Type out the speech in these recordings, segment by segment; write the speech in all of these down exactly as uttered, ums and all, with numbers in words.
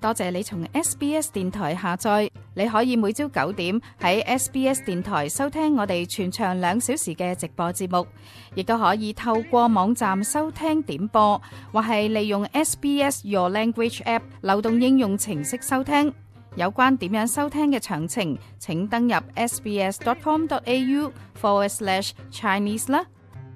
多謝你從 S B S 電台下載，你可以每朝九點喺 S B S 電台收聽我哋全長兩小時嘅直播節目，亦都可以透過網站收聽點播，或係利用 S B S Your Language App 流動應用程式收聽。有關點樣收聽嘅詳情，請登入 sbs.com.au forward slash Chinese 啦。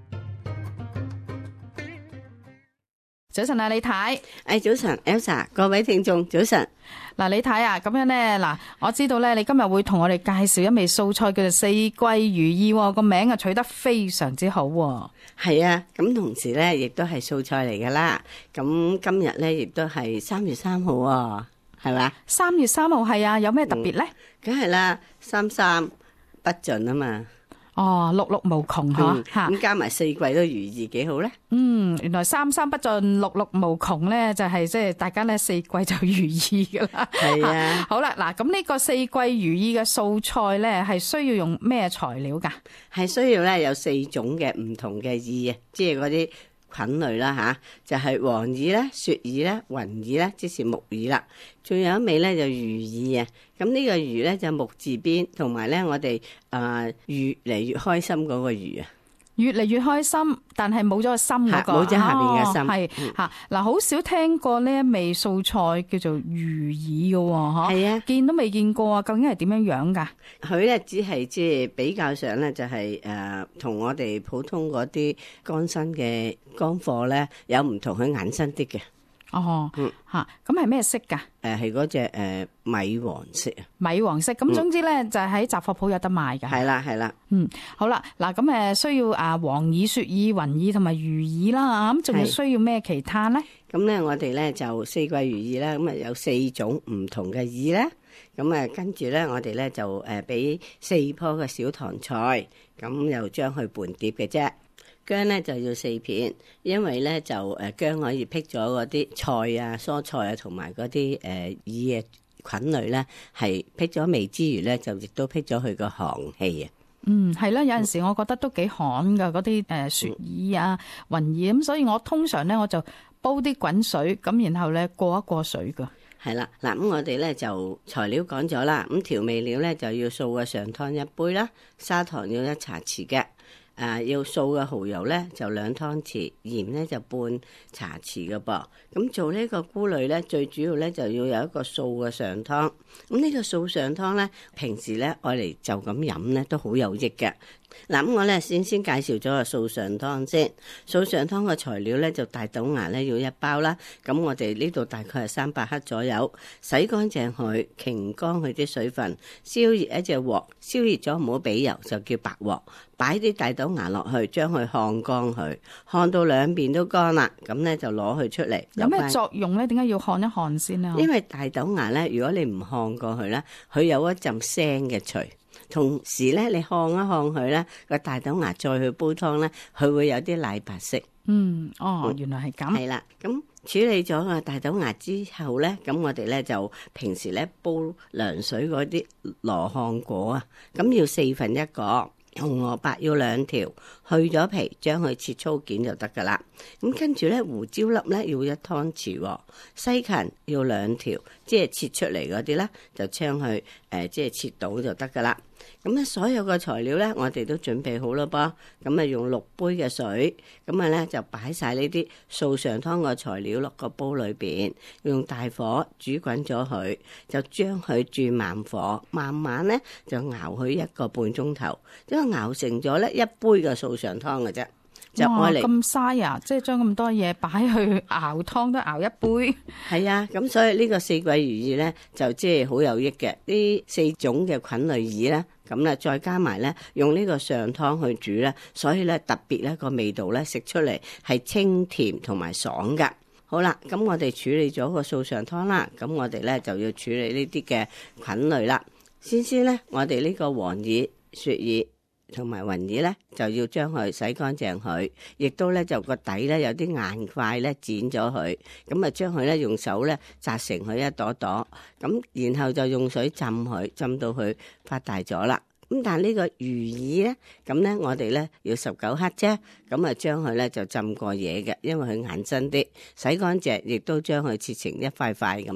早晨啊，李太。 誒，早晨 Elsa， 各位聽眾早晨。 嗱，李太啊，咁樣咧，嗱，我知道咧，你今日會同我哋介紹一味素菜叫做四季如意，個名啊取得非常之好。 係啊，咁同時咧，亦都係素菜嚟噶啦。咁今日咧，亦都係三月三號喎，係嘛？三月三號係啊，有咩特別咧？梗係啦，三三不盡啊嘛。 哦，六六無窮嗬，吓咁加埋四季都如意，幾好咧？ 嗯，原來三三不盡，六六無窮咧，就係即係大家咧四季就如意噶啦。 係啊， 好啦，嗱，咁呢個四季如意嘅素菜咧，係需要用咩材料噶？ 係需要咧有四種嘅唔同嘅意啊，即係嗰啲菌類啦吓，就係、是、黃耳咧、雪耳咧、雲耳咧，即是木耳啦。仲有一味咧就如意啊，咁呢個如咧就木字邊，同埋咧我哋誒、呃、越嚟越開心嗰個如啊， 越嚟越開心，但係冇咗個心嗰個， 冇咗下邊嘅心， 係吓嗱，好少聽過呢一味素菜叫做如意嘅，嗬，係啊，見都未見過啊，究竟係點樣樣噶？佢咧只係即係比較上咧就係誒同我哋普通嗰啲乾身嘅乾貨咧有唔同，佢硬身啲嘅。 哦，嗯，吓，咁係咩色噶？ 誒，係嗰隻誒米黃色啊， 米黃色。咁總之咧、嗯、就喺雜貨鋪有得賣噶。係啦，係啦。嗯，好啦，嗱，咁誒需要啊黃耳、雪耳、雲耳同埋如耳啦，咁仲要需要咩其他咧？咁咧我哋咧就四季如意啦，咁啊有四種唔同嘅耳咧，咁啊跟住咧我哋咧就誒俾四棵嘅小棠菜，咁又將佢拌碟嘅啫。薑咧就要四片，因為咧就誒薑可以辟咗嗰啲菜啊、蔬菜啊同埋嗰啲誒耳嘅菌類咧，係辟咗味之餘咧，就亦都辟咗佢個寒氣啊。嗯，係啦，有陣時我覺得都幾寒噶，嗰啲誒雪耳啊、雲耳咁，所以我通常咧我就煲啲滾水，咁然後咧過一過水噶。係啦，嗱咁我哋咧就材料講咗啦，咁調味料咧就要素嘅上湯一杯啦，砂糖要一茶匙嘅。誒、啊、要素嘅蠔油咧就兩湯匙，鹽咧就半茶匙嘅噃。咁做呢個菇類咧，最主要咧就要有一個素嘅上湯。咁呢個素上湯咧，平時咧愛嚟就咁飲咧都好有益嘅。嗱，咁我咧先先介紹咗個素上湯先。素上湯嘅材料咧就大豆芽咧要一包啦。咁我哋呢度大概係三百克左右。洗乾淨佢，擎乾佢啲水分，燒熱一隻鑊，燒熱咗唔好俾油，就叫白鑊。擺啲大豆芽落去，將佢烘乾佢，烘到兩邊都乾啦，咁咧就攞佢出嚟。有咩作用咧？點解要烘一烘先咧？因為大豆芽咧，如果你唔烘過去咧，佢有一陣腥嘅除。同時咧，你烘一烘佢咧，個大豆芽再去煲湯咧，佢會有啲奶白色。嗯，哦，原來係咁。係啦，咁處理咗個大豆芽之後咧，咁我哋咧就平時咧煲涼水嗰啲羅漢果啊，咁要四分一個。紅蘿蔔要兩條，去咗皮，將佢切粗件就得噶啦。咁跟住咧，胡椒粒咧要一湯匙，西芹要兩條，即係切出嚟嗰啲咧，就將佢誒即係切到就得噶啦。咁咧所有嘅材料咧，我哋都準備好咯噃。咁啊用六杯嘅水，咁啊咧就擺晒呢啲素上湯嘅材料落個煲裏邊，用大火煮滾咗佢，就將佢轉慢火，慢慢咧就熬佢一個半鐘頭，因為熬成咗咧一杯嘅素上湯嘅啫。就愛嚟咁嘥啊！即係將咁多嘢擺去熬湯都熬一杯。係啊，咁所以呢個四季如意咧就即係好有益嘅。呢四種嘅菌類耳咧，咁咧再加埋咧用呢個上湯去煮咧，所以咧特別咧個味道咧食出嚟係清甜同埋爽噶。好啦，咁我哋處理咗個素上湯啦，咁我哋咧就要處理呢啲嘅菌類啦。先先咧，我哋呢個黃耳、雪耳同埋雲耳咧，就要將佢洗乾淨佢，亦都咧就個底咧有啲硬塊咧剪咗佢，咁啊將佢咧用手咧紮成佢一朵朵，咁然後就用水浸佢，浸到佢發大咗啦。咁但係呢個如耳咧，咁咧我哋咧要十九克啫，咁啊將佢咧就浸過嘢嘅，因為佢硬身啲，洗乾淨亦都將佢切成一塊塊咁噶。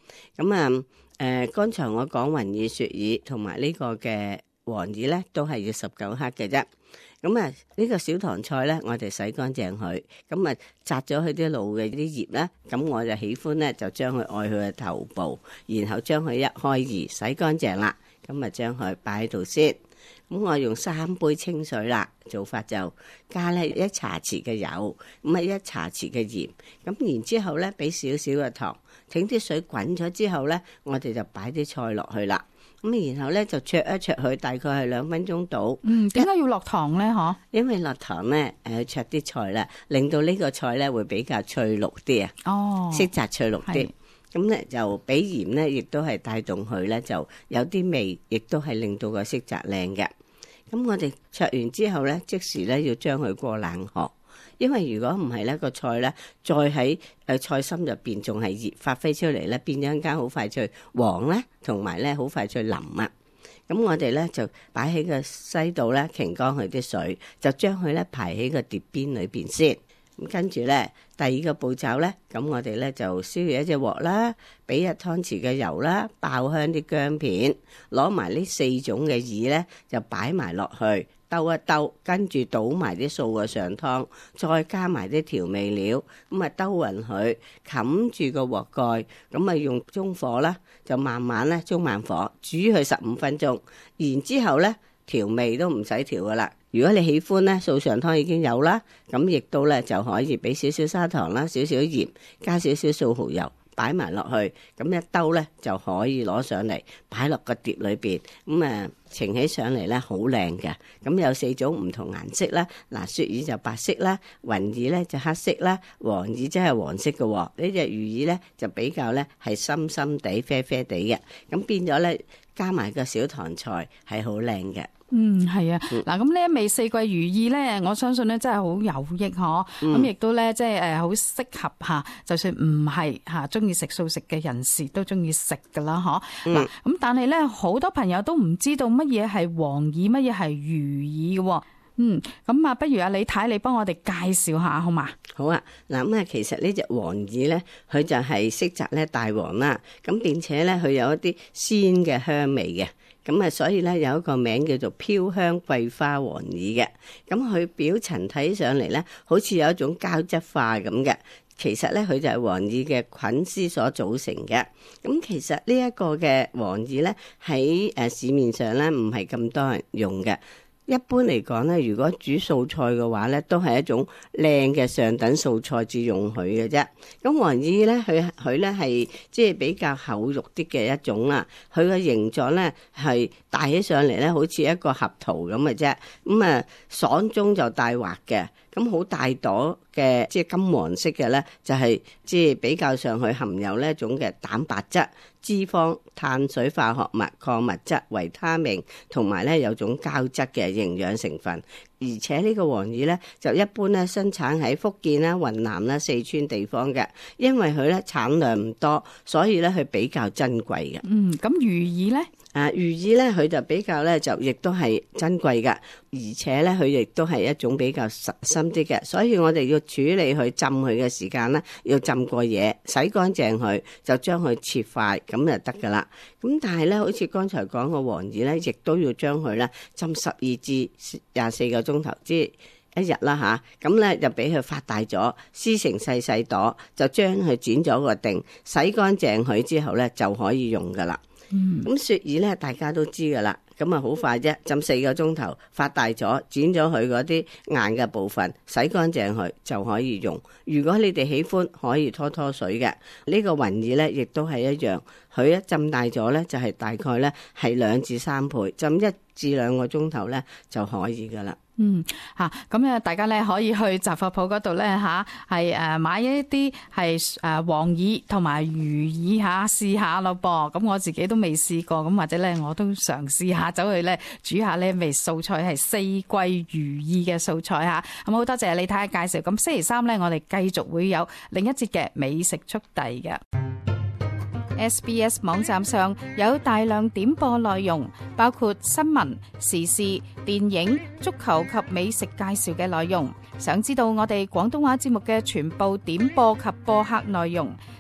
咁啊，誒、呃，剛才我講雲耳、雪耳同埋呢個嘅黃耳咧，都係要十九克嘅啫。咁啊，呢個小棠菜咧，我哋洗乾淨佢，咁啊摘咗佢啲露嘅啲葉咧，咁我就喜歡咧就將佢愛佢嘅頭部，然後將佢一開二洗乾淨啦，咁啊將佢擺喺度先。咁我用三杯清水啦，做法就加咧一茶匙嘅油，咁啊一茶匙嘅鹽，咁然之後咧俾少少嘅糖，整啲水滾咗之後咧，我哋就擺啲菜落去啦。咁然後咧就焯一焯佢，大概係兩分鐘到。 嗯，點解要落糖咧？嗬， 因為落糖咧，誒焯啲菜咧，令到呢個菜咧會比較翠綠啲啊。哦，色澤翠綠啲。咁咧就俾鹽咧，亦都係帶動佢咧，就有啲味，亦都係令到個色澤靚嘅。咁我哋焯完之後咧，即時咧要將佢過冷河。因為如果唔係咧，個菜咧再喺誒菜心入邊仲係熱發揮出嚟咧，變咗一間好快脆黃咧，同埋咧好快脆腍啊！咁我哋咧就擺喺個西度咧，擎乾佢啲水，就將佢咧排喺個碟邊裏邊先。咁跟住咧，第二個步驟咧，咁我哋咧就燒熱一隻鑊啦，俾一湯匙嘅油啦，爆香啲薑片，攞埋呢四種嘅耳咧，就擺埋落去。兜一兜，跟住倒埋啲素嘅上湯，再加埋啲調味料，咁啊兜勻佢，冚住個鑊蓋，咁啊用中火啦，就慢慢咧中慢火煮佢十五分鐘，然之後咧調味都唔使調噶啦。如果你喜歡咧，素上湯已經有啦，咁亦都咧就可以俾少少砂糖啦，少少鹽，加少少素蠔油。擺埋落去，咁一兜咧就可以攞上嚟，擺落個碟裏邊，咁啊呈起上嚟咧好靚嘅。咁有四種唔同顏色啦，嗱雪耳就白色啦，雲耳咧就黑色啦，黃耳即係黃色嘅。呢隻魚耳咧就比較咧係深深地、啡啡地嘅。咁變咗咧加埋個小棠菜係好靚嘅。 嗯，係啊，嗱、嗯，咁呢一味四季如意咧，我相信咧真係好有益嗬，咁亦、嗯、都咧即係誒好適合吓，就算唔係吓中意食素食嘅人士都中意食噶啦，嗬。嗱、嗯，咁但係咧好多朋友都唔知道乜嘢係黃耳，乜嘢係如耳嘅。嗯，咁啊，不如啊李太你幫我哋介紹下好嘛？ 好啊，嗱咁啊，其實呢隻黃耳咧，佢就係色澤咧大黃啦，咁並且咧佢有一啲鮮嘅香味嘅。咁啊，所以咧有一個名叫做飄香桂花黃耳嘅。咁佢表層睇上嚟咧，好似有一種膠質化咁嘅。其實咧，佢就係黃耳嘅菌絲所組成嘅。咁其實呢一個嘅黃耳咧，喺誒市面上咧唔係咁多人用嘅。一般嚟講咧，如果煮素菜嘅話咧，都係一種靚嘅上等素菜至用佢嘅啫。咁黃耳咧，佢佢咧係即係比較厚肉啲嘅一種啦。佢個形狀咧係大起上嚟咧，好似一個合桃咁嘅啫。咁啊，爽中就帶滑嘅。咁好大朵嘅，即係金黃色嘅咧，就係即係比較上去含有呢一種嘅蛋白質、脂肪、碳水化學物、礦物質、維他命，同埋咧有種膠質嘅營養成分。而且呢個黃耳咧，就一般咧生產喺福建啦、雲南啦、四川地方嘅，因為佢咧產量唔多，所以咧佢比較珍貴嘅。 嗯，咁如耳咧？ 啊，如耳咧，佢就比較咧，就亦都係珍貴噶，而且咧，佢亦都係一種比較實心啲嘅，所以我哋要處理佢浸佢嘅時間咧，要浸過夜，洗乾淨佢，就將佢切塊咁就得噶啦。咁但係咧，好似剛才講個黃耳咧，亦都要將佢咧浸十二至廿四個鐘頭，即係一日啦吓。咁咧就俾佢發大咗，撕成細細朵，就將佢剪咗個定，洗乾淨佢之後咧就可以用噶啦。咁、嗯、雪耳咧，大家都知噶啦，咁啊好快啫，浸四個鐘頭，發大咗，剪咗佢嗰啲硬嘅部分，洗乾淨佢就可以用。如果你哋喜歡，可以拖拖水嘅。這個、呢個雲耳咧，亦都係一樣，佢一浸大咗咧，就係、是、大概咧係兩至三倍，浸一至兩個鐘頭咧就可以噶啦。 嗯，吓咁啊，大家咧可以去雜貨鋪嗰度咧吓，係誒買一啲係誒黃耳同埋如耳吓試下咯噃。咁我自己都未試過，咁或者咧我都嘗試下走去咧煮下呢味素菜係四季如意嘅素菜吓。咁好多謝李太介紹。咁星期三咧，我哋繼續會有另一節嘅美食速遞嘅。S B S 網站上有大量點播內容，包括新聞、時事、電影、足球及美食介紹嘅內容。想知道我哋廣東話節目嘅全部點播及播客內容，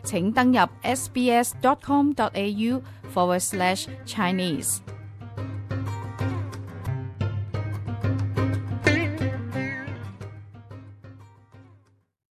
請登入 sbs.com.au forward slash Chinese。